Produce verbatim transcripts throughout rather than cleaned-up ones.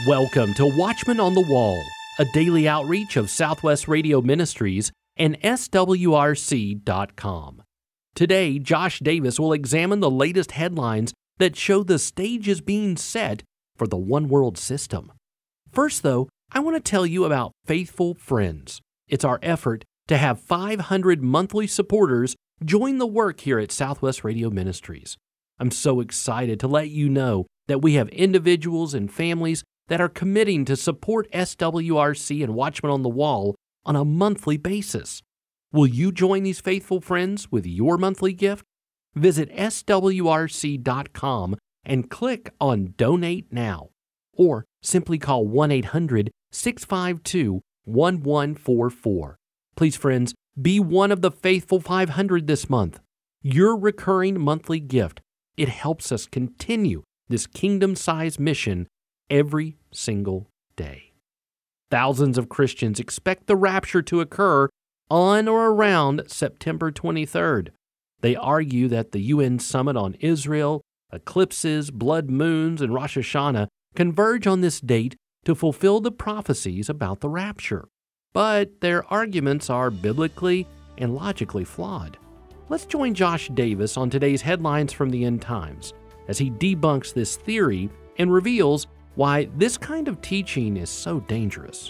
Welcome to Watchman on the Wall, a daily outreach of Southwest Radio Ministries and S W R C dot com. Today, Josh Davis will examine the latest headlines that show the stage is being set for the One World system. First, though, I want to tell you about Faithful Friends. It's our effort to have five hundred monthly supporters join the work here at Southwest Radio Ministries. I'm so excited to let you know that we have individuals and families that are committing to support S W R C and Watchman on the Wall on a monthly basis. Will you join these faithful friends with your monthly gift? Visit S W R C dot com and click on Donate Now, or simply call one eight hundred, six five two, one one four four. Please, friends, be one of the faithful five hundred this month. Your recurring monthly gift, it helps us continue this kingdom-sized mission every single day. Thousands of Christians expect the rapture to occur on or around September twenty-third. They argue that the U N Summit on Israel, eclipses, blood moons, and Rosh Hashanah converge on this date to fulfill the prophecies about the rapture. But their arguments are biblically and logically flawed. Let's join Josh Davis on today's Headlines from the End Times as he debunks this theory and reveals why this kind of teaching is so dangerous.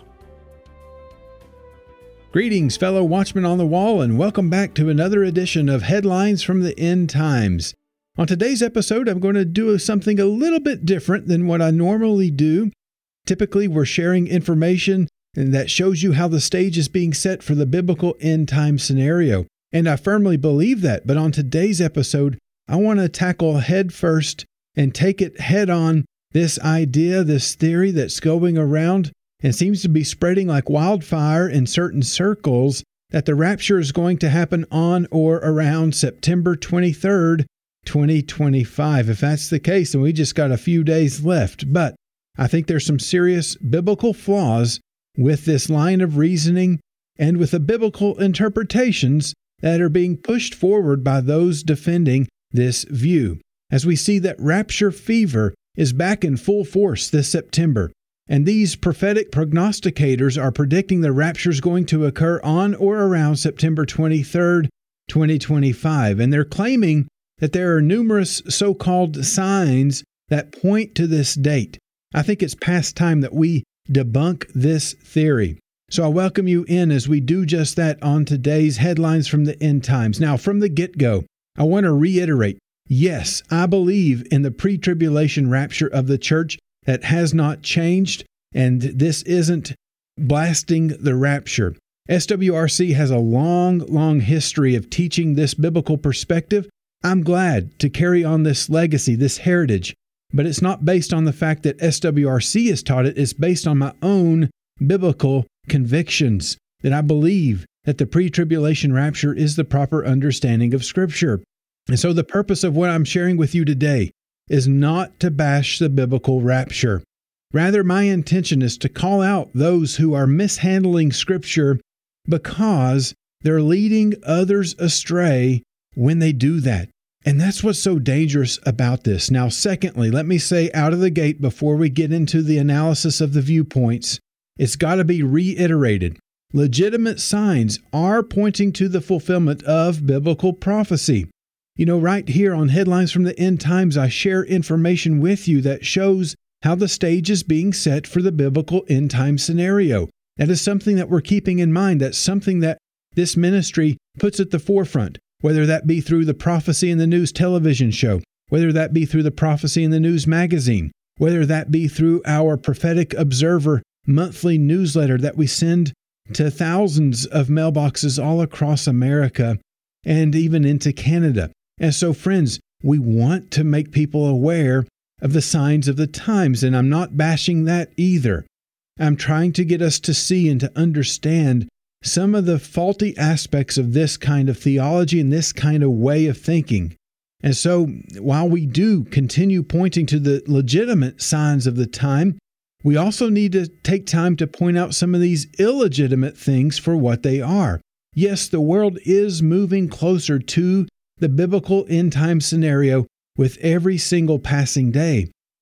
Greetings, fellow Watchmen on the Wall, and welcome back to another edition of Headlines from the End Times. On today's episode, I'm going to do something a little bit different than what I normally do. Typically, we're sharing information that shows you how the stage is being set for the biblical end time scenario. And I firmly believe that. But on today's episode, I want to tackle head first and take it head on this idea, this theory that's going around and seems to be spreading like wildfire in certain circles that the rapture is going to happen on or around September twenty-third, twenty twenty-five. If that's the case, then we just got a few days left. But I think there's some serious biblical flaws with this line of reasoning and with the biblical interpretations that are being pushed forward by those defending this view. As we see that rapture fever is back in full force this September, and these prophetic prognosticators are predicting the rapture is going to occur on or around September twenty-third, twenty twenty-five, and they're claiming that there are numerous so-called signs that point to this date. I think it's past time that we debunk this theory. So I welcome you in as we do just that on today's Headlines from the End Times. Now, from the get-go, I want to reiterate, yes, I believe in the pre-tribulation rapture of the church. That has not changed, and this isn't blasting the rapture. S W R C has a long, long history of teaching this biblical perspective. I'm glad to carry on this legacy, this heritage, but it's not based on the fact that S W R C has taught it. It's based on my own biblical convictions, that I believe that the pre-tribulation rapture is the proper understanding of Scripture. And so the purpose of what I'm sharing with you today is not to bash the biblical rapture. Rather, my intention is to call out those who are mishandling Scripture because they're leading others astray when they do that. And that's what's so dangerous about this. Now, secondly, let me say out of the gate before we get into the analysis of the viewpoints, it's got to be reiterated. Legitimate signs are pointing to the fulfillment of biblical prophecy. You know, right here on Headlines from the End Times, I share information with you that shows how the stage is being set for the biblical end time scenario. That is something that we're keeping in mind. That's something that this ministry puts at the forefront, whether that be through the Prophecy in the News television show, whether that be through the Prophecy in the News magazine, whether that be through our Prophetic Observer monthly newsletter that we send to thousands of mailboxes all across America and even into Canada. And so, friends, we want to make people aware of the signs of the times, and I'm not bashing that either. I'm trying to get us to see and to understand some of the faulty aspects of this kind of theology and this kind of way of thinking. And so, while we do continue pointing to the legitimate signs of the time, we also need to take time to point out some of these illegitimate things for what they are. Yes, the world is moving closer to the biblical end time scenario with every single passing day.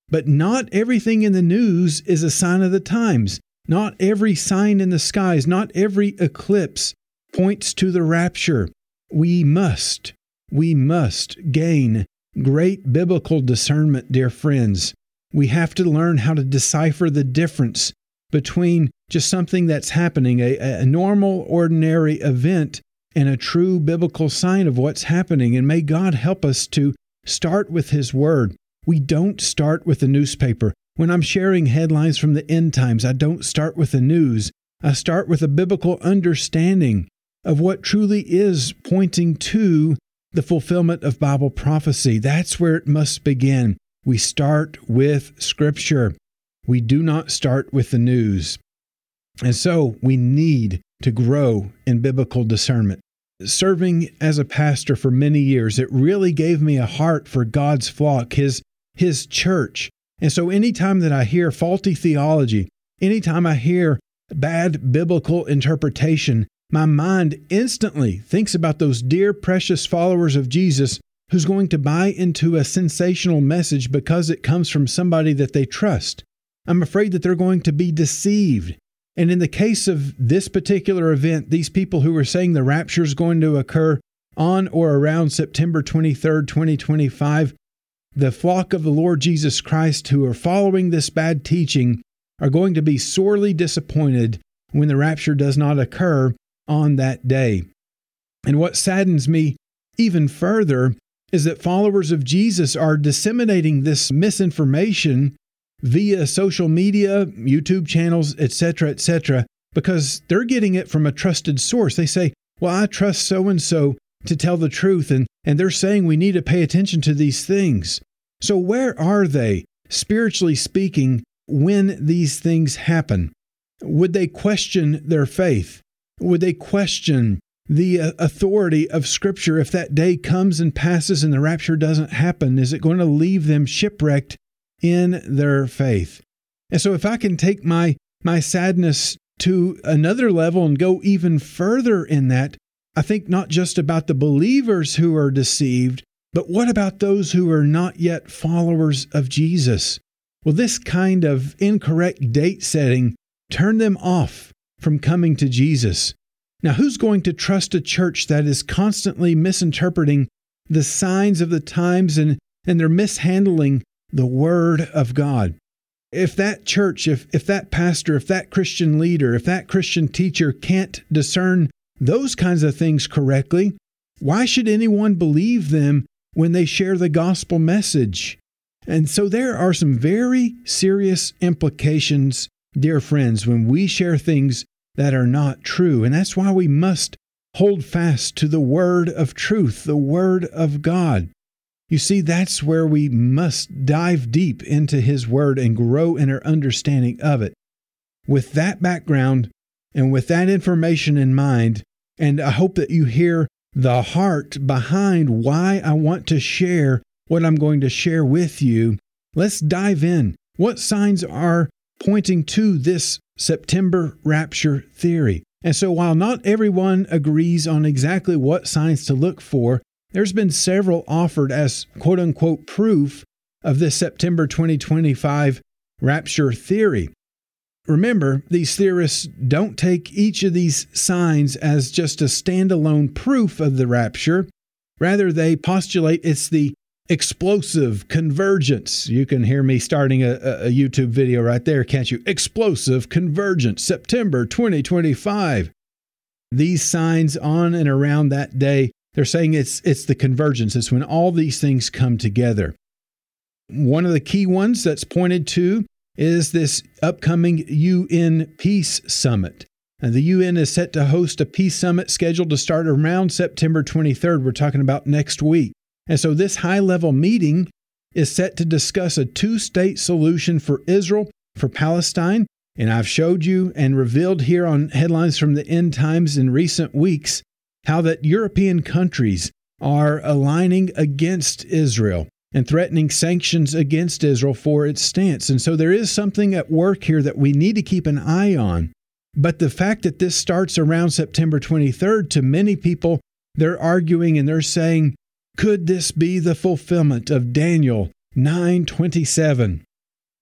But not everything in the news is a sign of the times. Not every sign in the skies, not every eclipse points to the rapture. We must, we must gain great biblical discernment, dear friends. We have to learn how to decipher the difference between just something that's happening, a, a normal, ordinary event, and a true biblical sign of what's happening. And may God help us to start with His Word. We don't start with the newspaper. When I'm sharing headlines from the end times, I don't start with the news. I start with a biblical understanding of what truly is pointing to the fulfillment of Bible prophecy. That's where it must begin. We start with Scripture. We do not start with the news. And so we need to grow in biblical discernment. Serving as a pastor for many years, it really gave me a heart for God's flock, His, His church. And so anytime that I hear faulty theology, anytime I hear bad biblical interpretation, my mind instantly thinks about those dear, precious followers of Jesus who's going to buy into a sensational message because it comes from somebody that they trust. I'm afraid that they're going to be deceived. And in the case of this particular event, these people who were saying the rapture is going to occur on or around September twenty-third, twenty twenty-five, the flock of the Lord Jesus Christ who are following this bad teaching are going to be sorely disappointed when the rapture does not occur on that day. And what saddens me even further is that followers of Jesus are disseminating this misinformation via social media, YouTube channels, et cetera, et cetera, because they're getting it from a trusted source. They say, well, I trust so-and-so to tell the truth, and, and they're saying we need to pay attention to these things. So where are they, spiritually speaking, when these things happen? Would they question their faith? Would they question the authority of Scripture if that day comes and passes and the rapture doesn't happen? Is it going to leave them shipwrecked in their faith? And so if I can take my, my sadness to another level and go even further in that, I think not just about the believers who are deceived, but what about those who are not yet followers of Jesus? Will this kind of incorrect date setting turn them off from coming to Jesus? Now, who's going to trust a church that is constantly misinterpreting the signs of the times and, and they're mishandling the Word of God? If that church, if, if that pastor, if that Christian leader, if that Christian teacher can't discern those kinds of things correctly, why should anyone believe them when they share the gospel message? And so there are some very serious implications, dear friends, when we share things that are not true. And that's why we must hold fast to the word of truth, the Word of God. You see, that's where we must dive deep into His Word and grow in our understanding of it. With that background and with that information in mind, and I hope that you hear the heart behind why I want to share what I'm going to share with you, let's dive in. What signs are pointing to this September rapture theory? And so while not everyone agrees on exactly what signs to look for, there's been several offered as quote-unquote proof of this September twenty twenty-five rapture theory. Remember, these theorists don't take each of these signs as just a standalone proof of the rapture. Rather, they postulate it's the explosive convergence. You can hear me starting a, a YouTube video right there, can't you? Explosive convergence, September twenty twenty-five. These signs on and around that day, they're saying it's it's the convergence. It's when all these things come together. One of the key ones that's pointed to is this upcoming U N Peace Summit. And the U N is set to host a peace summit scheduled to start around September twenty-third. We're talking about next week. And so this high-level meeting is set to discuss a two-state solution for Israel, for Palestine. And I've showed you and revealed here on Headlines from the End Times in recent weeks how that European countries are aligning against Israel and threatening sanctions against Israel for its stance. And so there is something at work here that we need to keep an eye on. But the fact that this starts around September twenty-third, to many people, they're arguing and they're saying, could this be the fulfillment of Daniel nine twenty-seven?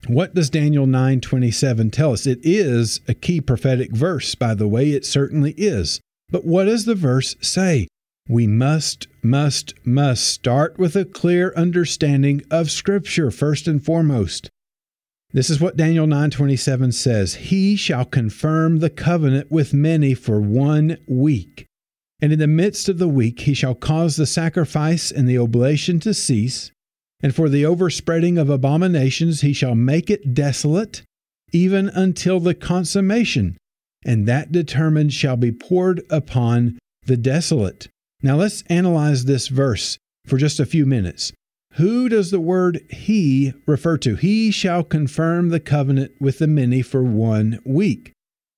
What does Daniel nine twenty-seven tell us? It is a key prophetic verse, by the way. It certainly is. But what does the verse say? We must, must, must start with a clear understanding of Scripture, first and foremost. This is what Daniel nine twenty-seven says. He shall confirm the covenant with many for one week. And in the midst of the week he shall cause the sacrifice and the oblation to cease. And for the overspreading of abominations he shall make it desolate, even until the consummation. And that determined shall be poured upon the desolate. Now let's analyze this verse for just a few minutes. Who does the word he refer to? He shall confirm the covenant with the many for one week.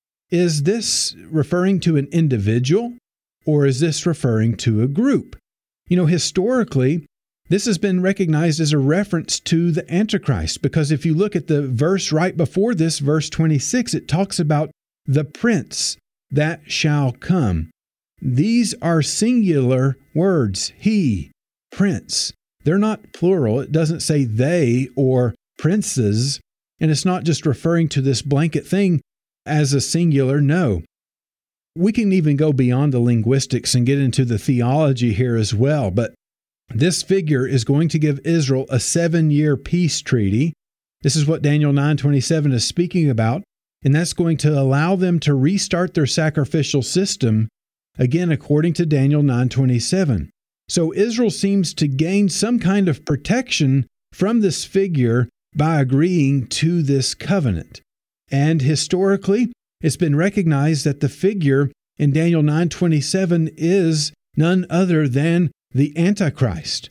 Is this referring to an individual, or is this referring to a group? You know, historically, this has been recognized as a reference to the Antichrist, because if you look at the verse right before this, verse twenty-six, it talks about the prince that shall come. These are singular words, he, prince. They're not plural. It doesn't say they or princes, and it's not just referring to this blanket thing as a singular. No. We can even go beyond the linguistics and get into the theology here as well, but this figure is going to give Israel a seven-year peace treaty. This is what Daniel nine twenty-seven is speaking about, and that's going to allow them to restart their sacrificial system, again, according to Daniel nine twenty-seven. So Israel seems to gain some kind of protection from this figure by agreeing to this covenant. And historically, it's been recognized that the figure in Daniel nine twenty-seven is none other than the Antichrist.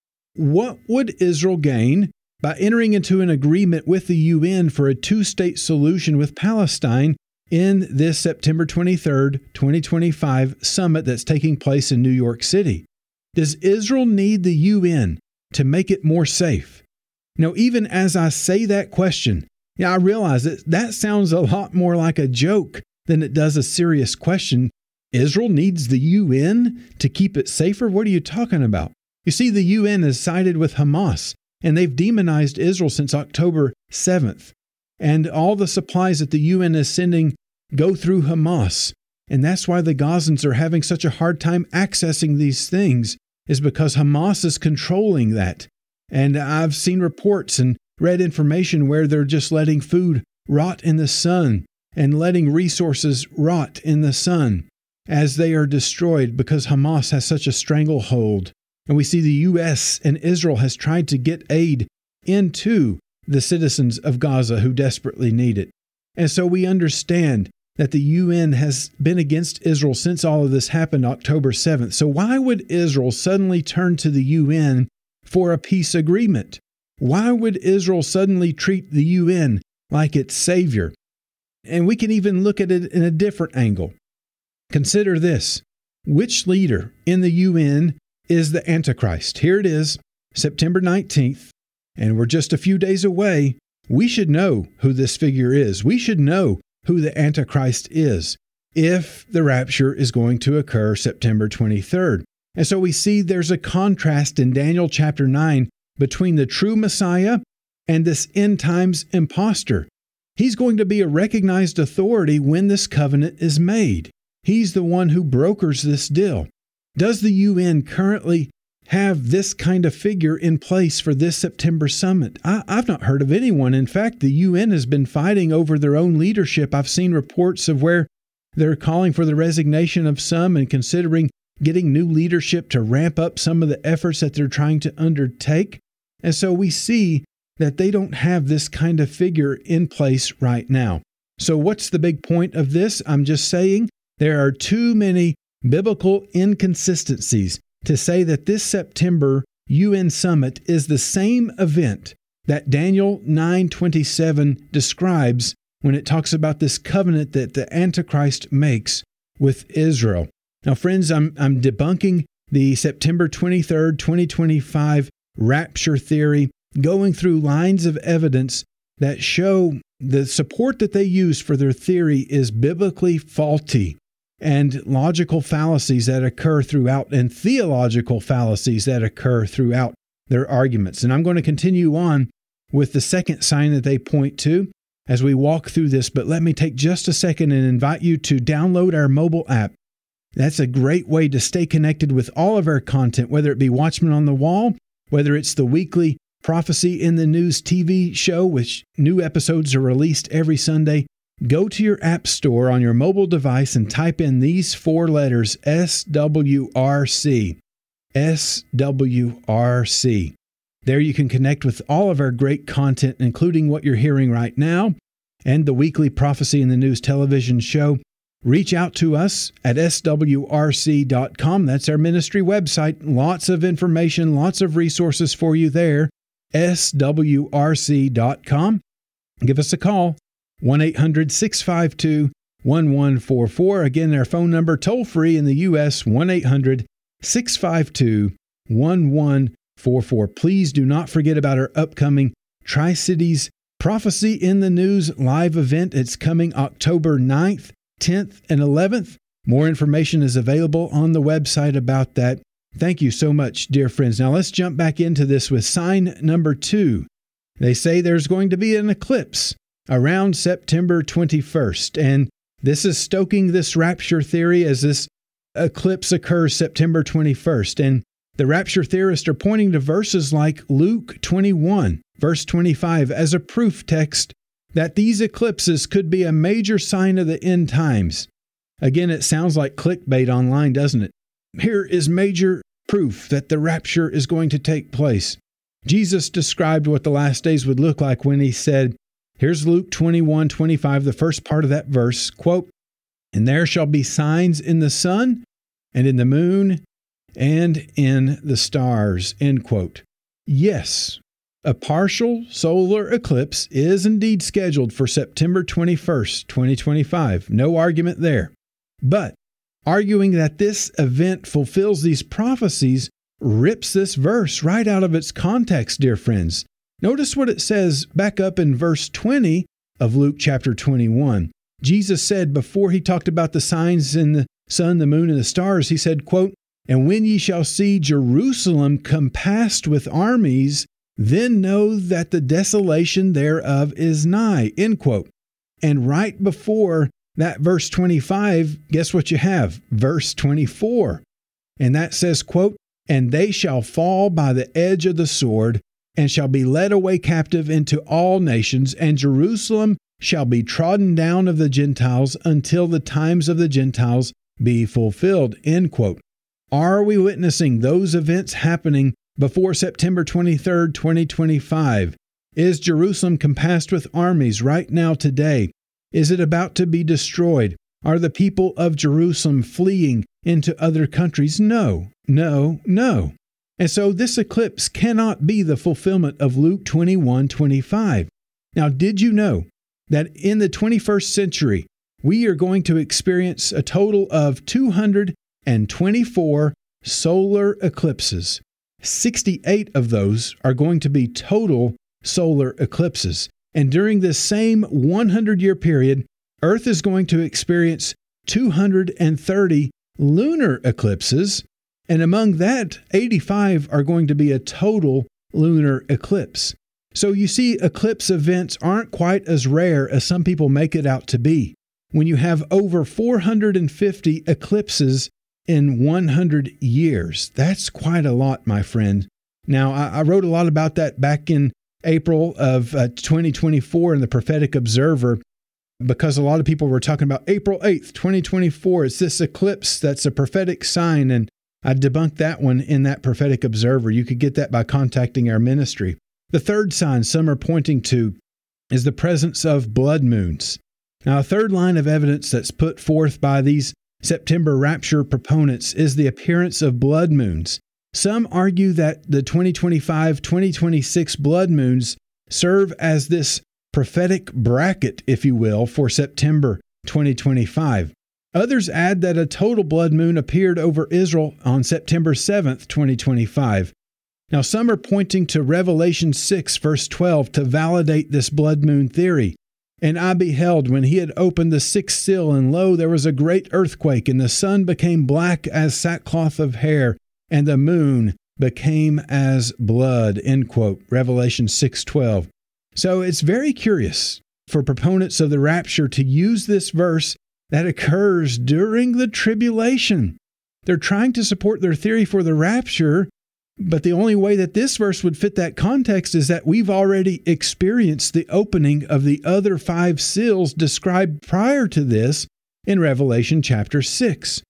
What would Israel gain by entering into an agreement with the U N for a two-state solution with Palestine in this September twenty-third, twenty twenty-five summit that's taking place in New York City? Does Israel need the U N to make it more safe? Now, even as I say that question, yeah, I realize that that sounds a lot more like a joke than it does a serious question. Israel needs the U N to keep it safer? What are you talking about? You see, the U N has sided with Hamas, and they've demonized Israel since October seventh. And all the supplies that the U N is sending go through Hamas. And that's why the Gazans are having such a hard time accessing these things, is because Hamas is controlling that. And I've seen reports and read information where they're just letting food rot in the sun and letting resources rot in the sun as they are destroyed because Hamas has such a stranglehold. And we see the U S and Israel has tried to get aid into the citizens of Gaza who desperately need it. And so we understand that the U N has been against Israel since all of this happened October seventh. So why would Israel suddenly turn to the U N for a peace agreement? Why would Israel suddenly treat the U N like its savior? And we can even look at it in a different angle. Consider this. Which leader in the U N is the Antichrist? Here it is, September nineteenth, and we're just a few days away. We should know who this figure is. We should know who the Antichrist is if the rapture is going to occur September twenty-third. And so we see there's a contrast in Daniel chapter nine between the true Messiah and this end times imposter. He's going to be a recognized authority when this covenant is made. He's the one who brokers this deal. Does the U N currently have this kind of figure in place for this September summit? I, I've not heard of anyone. In fact, the U N has been fighting over their own leadership. I've seen reports of where they're calling for the resignation of some and considering getting new leadership to ramp up some of the efforts that they're trying to undertake. And so we see that they don't have this kind of figure in place right now. So what's the big point of this? I'm just saying there are too many biblical inconsistencies to say that this September U N summit is the same event that Daniel nine twenty-seven describes when it talks about this covenant that the Antichrist makes with Israel. Now, friends, I'm, I'm debunking the September twenty-third, twenty twenty-five rapture theory, going through lines of evidence that show the support that they use for their theory is biblically faulty, and logical fallacies that occur throughout, and theological fallacies that occur throughout their arguments. And I'm going to continue on with the second sign that they point to as we walk through this. But let me take just a second and invite you to download our mobile app. That's a great way to stay connected with all of our content, whether it be Watchmen on the Wall, whether it's the weekly Prophecy in the News T V show, which new episodes are released every Sunday. Go to your app store on your mobile device and type in these four letters, S W R C. S W R C. There you can connect with all of our great content, including what you're hearing right now and the weekly Prophecy in the News television show. Reach out to us at S W R C dot com. That's our ministry website. Lots of information, lots of resources for you there. S W R C dot com. Give us a call, one eight hundred, six five two, one one four four. Again, our phone number, toll free in the U S, one eight hundred, six five two, one one four four. Please do not forget about our upcoming Tri-Cities Prophecy in the News live event. It's coming October ninth, tenth, and eleventh. More information is available on the website about that. Thank you so much, dear friends. Now let's jump back into this with sign number two. They say there's going to be an eclipse around September twenty-first, and this is stoking this rapture theory as this eclipse occurs September twenty-first. And the rapture theorists are pointing to verses like Luke twenty-one, verse twenty-five, as a proof text that these eclipses could be a major sign of the end times. Again, it sounds like clickbait online, doesn't it? Here is major proof that the rapture is going to take place. Jesus described what the last days would look like when he said, here's Luke twenty-one, twenty-five, the first part of that verse, quote, "And there shall be signs in the sun and in the moon and in the stars," end quote. Yes, a partial solar eclipse is indeed scheduled for September twenty-first, twenty twenty-five. No argument there. But arguing that this event fulfills these prophecies rips this verse right out of its context, dear friends. Notice what it says back up in verse twenty of Luke chapter twenty-one. Jesus said before he talked about the signs in the sun, the moon, and the stars, he said, quote, "And when ye shall see Jerusalem compassed with armies, then know that the desolation thereof is nigh," end quote. And right before that verse twenty-five, guess what you have? Verse twenty-four. And that says, quote, "And they shall fall by the edge of the sword, and shall be led away captive into all nations, and Jerusalem shall be trodden down of the Gentiles until the times of the Gentiles be fulfilled," end quote. Are we witnessing those events happening before September twenty-third, twenty twenty-five? Is Jerusalem compassed with armies right now today? Is it about to be destroyed? Are the people of Jerusalem fleeing into other countries? No, no, no. And so this eclipse cannot be the fulfillment of Luke twenty-one, twenty-five. Now, did you know that in the twenty-first century, we are going to experience a total of two hundred twenty-four solar eclipses? sixty-eight of those are going to be total solar eclipses. And during this same hundred-year period, Earth is going to experience two hundred thirty lunar eclipses, and among that, eighty-five are going to be a total lunar eclipse. So you see, eclipse events aren't quite as rare as some people make it out to be. When you have over four hundred fifty eclipses in one hundred years, that's quite a lot, my friend. Now, I, I wrote a lot about that back in April of uh, twenty twenty-four in the Prophetic Observer, because a lot of people were talking about April eighth, twenty twenty-four. It's this eclipse that's a prophetic sign, and I debunked that one in that Prophetic Observer. You could get that by contacting our ministry. The third sign some are pointing to is the presence of blood moons. Now, a third line of evidence that's put forth by these September rapture proponents is the appearance of blood moons. Some argue that the twenty twenty-five, twenty twenty-six blood moons serve as this prophetic bracket, if you will, for September twenty twenty-five. Others add that a total blood moon appeared over Israel on September seventh, twenty twenty-five. Now, some are pointing to Revelation six, verse twelve, to validate this blood moon theory. "And I beheld, when he had opened the sixth seal, and lo, there was a great earthquake, and the sun became black as sackcloth of hair, and the moon became as blood," end quote. Revelation six twelve. So it's very curious for proponents of the rapture to use this verse that occurs during the tribulation. They're trying to support their theory for the rapture, but the only way that this verse would fit that context is that we've already experienced the opening of the other five seals described prior to this in Revelation chapter six.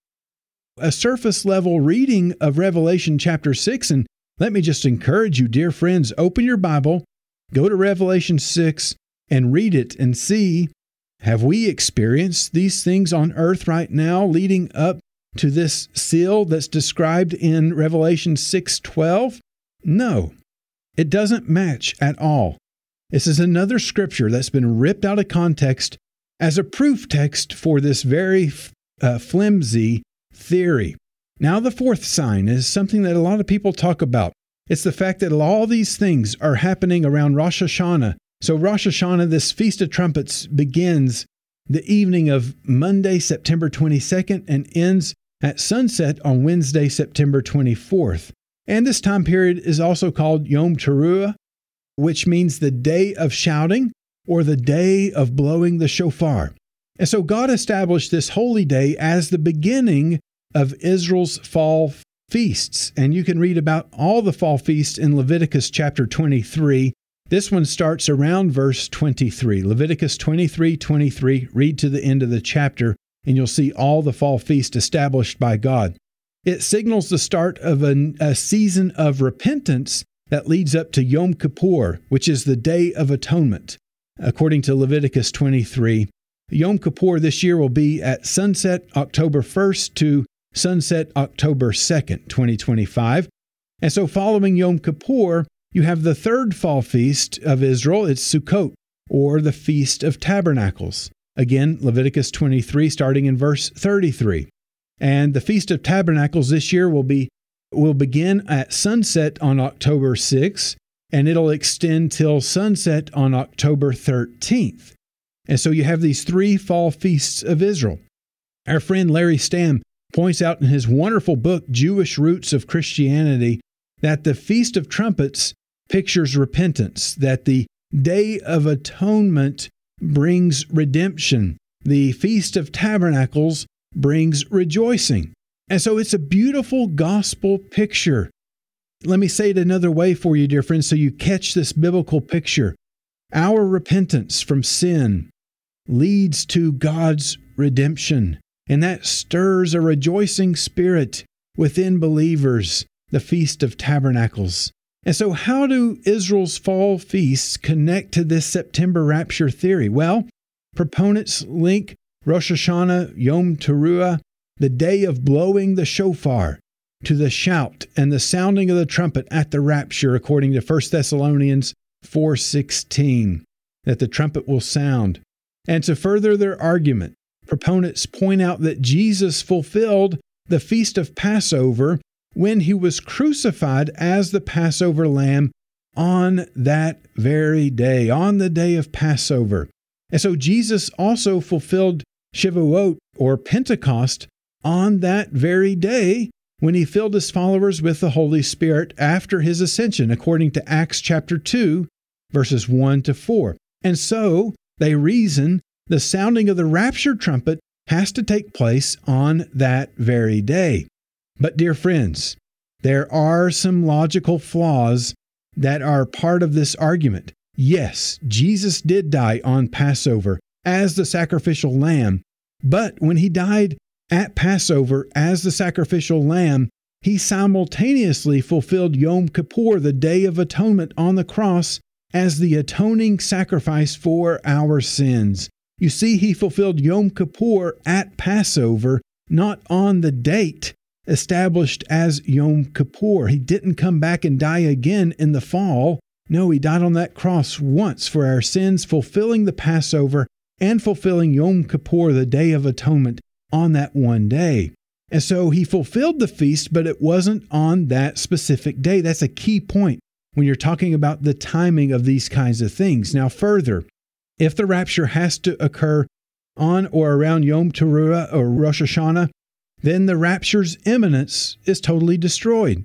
A surface level reading of Revelation chapter six, and let me just encourage you, dear friends, open your Bible, go to Revelation six, and read it and see, have we experienced these things on earth right now leading up to this seal that's described in Revelation six twelve? No, it doesn't match at all. This is another scripture that's been ripped out of context as a proof text for this very uh, flimsy theory. Now, the fourth sign is something that a lot of people talk about. It's the fact that all these things are happening around Rosh Hashanah. So Rosh Hashanah, this Feast of Trumpets, begins the evening of Monday, September twenty-second, and ends at sunset on Wednesday, September twenty-fourth. And this time period is also called Yom Teruah, which means the day of shouting or the day of blowing the shofar. And so God established this holy day as the beginning of Israel's fall feasts. And you can read about all the fall feasts in Leviticus chapter twenty-three. This one starts around verse twenty-three. Leviticus twenty-three twenty-three. Read to the end of the chapter, and you'll see all the fall feasts established by God. It signals the start of a, a season of repentance that leads up to Yom Kippur, which is the Day of Atonement. According to Leviticus twenty-three, Yom Kippur this year will be at sunset October first to sunset October second, twenty twenty-five. And so following Yom Kippur, you have the third fall feast of Israel. It's Sukkot, or the Feast of Tabernacles. Again, Leviticus twenty-three, starting in verse thirty-three. And the Feast of Tabernacles this year will be will begin at sunset on October sixth, and it'll extend till sunset on October thirteenth. And so you have these three fall feasts of Israel. Our friend Larry Stamm points out in his wonderful book, Jewish Roots of Christianity, that the Feast of Trumpets pictures repentance, that the Day of Atonement brings redemption. The Feast of Tabernacles brings rejoicing. And so it's a beautiful gospel picture. Let me say it another way for you, dear friends, so you catch this biblical picture. Our repentance from sin leads to God's redemption, and that stirs a rejoicing spirit within believers, the Feast of Tabernacles. And so how do Israel's fall feasts connect to this September rapture theory? Well, proponents link Rosh Hashanah, Yom Teruah, the day of blowing the shofar, to the shout and the sounding of the trumpet at the rapture, according to First Thessalonians four sixteen, that the trumpet will sound. And to further their argument, proponents point out that Jesus fulfilled the Feast of Passover when he was crucified as the Passover lamb on that very day, on the day of Passover. And so Jesus also fulfilled Shavuot, or Pentecost, on that very day when he filled his followers with the Holy Spirit after his ascension, according to Acts chapter two, verses one to four. And so they reason the sounding of the rapture trumpet has to take place on that very day. But dear friends, there are some logical flaws that are part of this argument. Yes, Jesus did die on Passover as the sacrificial lamb, but when he died at Passover as the sacrificial lamb, he simultaneously fulfilled Yom Kippur, the Day of Atonement on the cross, as the atoning sacrifice for our sins. You see, he fulfilled Yom Kippur at Passover, not on the date established as Yom Kippur. He didn't come back and die again in the fall. No, he died on that cross once for our sins, fulfilling the Passover and fulfilling Yom Kippur, the Day of Atonement, on that one day. And so he fulfilled the feast, but it wasn't on that specific day. That's a key point when you're talking about the timing of these kinds of things. Now, further, if the rapture has to occur on or around Yom Teruah or Rosh Hashanah, then the rapture's imminence is totally destroyed.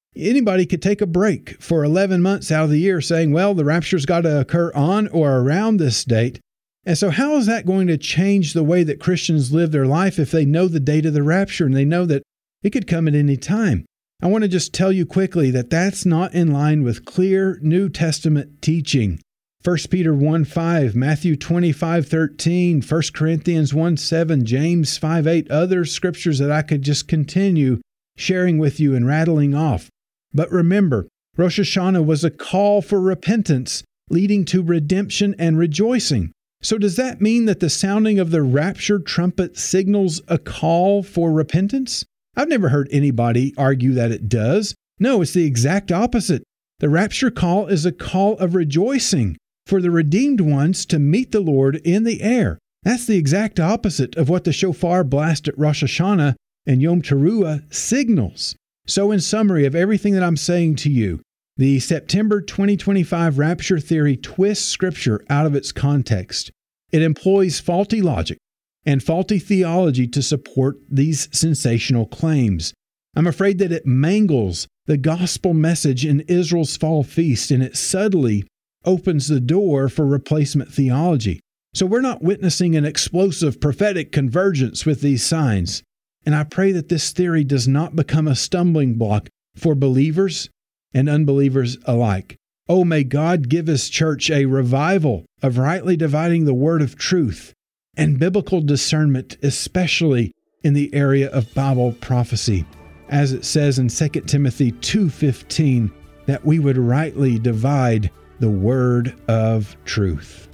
Anybody could take a break for eleven months out of the year saying, well, the rapture's got to occur on or around this date. And so how is that going to change the way that Christians live their life if they know the date of the rapture and they know that it could come at any time? I want to just tell you quickly that that's not in line with clear New Testament teaching. First Peter one five, Matthew twenty-five thirteen, First Corinthians one seven, James five eight, other scriptures that I could just continue sharing with you and rattling off. But remember, Rosh Hashanah was a call for repentance, leading to redemption and rejoicing. So does that mean that the sounding of the rapture trumpet signals a call for repentance? I've never heard anybody argue that it does. No, it's the exact opposite. The rapture call is a call of rejoicing for the redeemed ones to meet the Lord in the air. That's the exact opposite of what the shofar blast at Rosh Hashanah and Yom Teruah signals. So in summary of everything that I'm saying to you, the September twenty twenty-five rapture theory twists Scripture out of its context. It employs faulty logic and faulty theology to support these sensational claims. I'm afraid that it mangles the gospel message in Israel's fall feast, and it subtly opens the door for replacement theology. So we're not witnessing an explosive prophetic convergence with these signs. And I pray that this theory does not become a stumbling block for believers and unbelievers alike. Oh, may God give His church a revival of rightly dividing the word of truth and biblical discernment, especially in the area of Bible prophecy. As it says in Second Timothy two fifteen, that we would rightly divide the word of truth.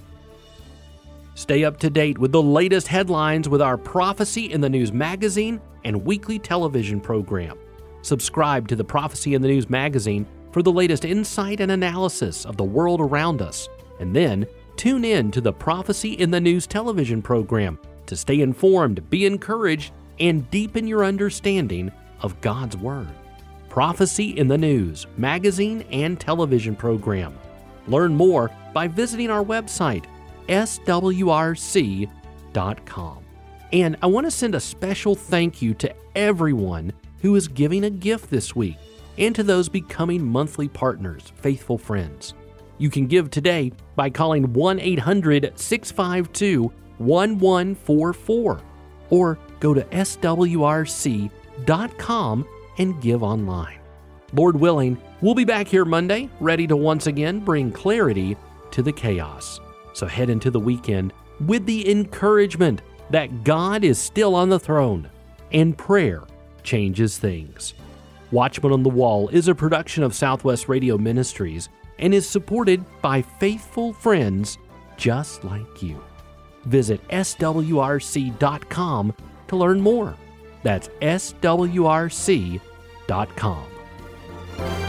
Stay up to date with the latest headlines with our Prophecy in the News magazine and weekly television program. Subscribe to the Prophecy in the News magazine for the latest insight and analysis of the world around us. And then tune in to the Prophecy in the News television program to stay informed, be encouraged, and deepen your understanding of God's Word. Prophecy in the News magazine and television program. Learn more by visiting our website, S W R C dot com. And I want to send a special thank you to everyone who is giving a gift this week, and to those becoming monthly partners, faithful friends. You can give today by calling one eight hundred, six five two, one one four four or go to S W R C dot com and give online. Lord willing, we'll be back here Monday, ready to once again bring clarity to the chaos. So head into the weekend with the encouragement that God is still on the throne and prayer changes things. Watchman on the Wall is a production of Southwest Radio Ministries and is supported by faithful friends just like you. Visit S W R C dot com to learn more. That's S W R C dot com.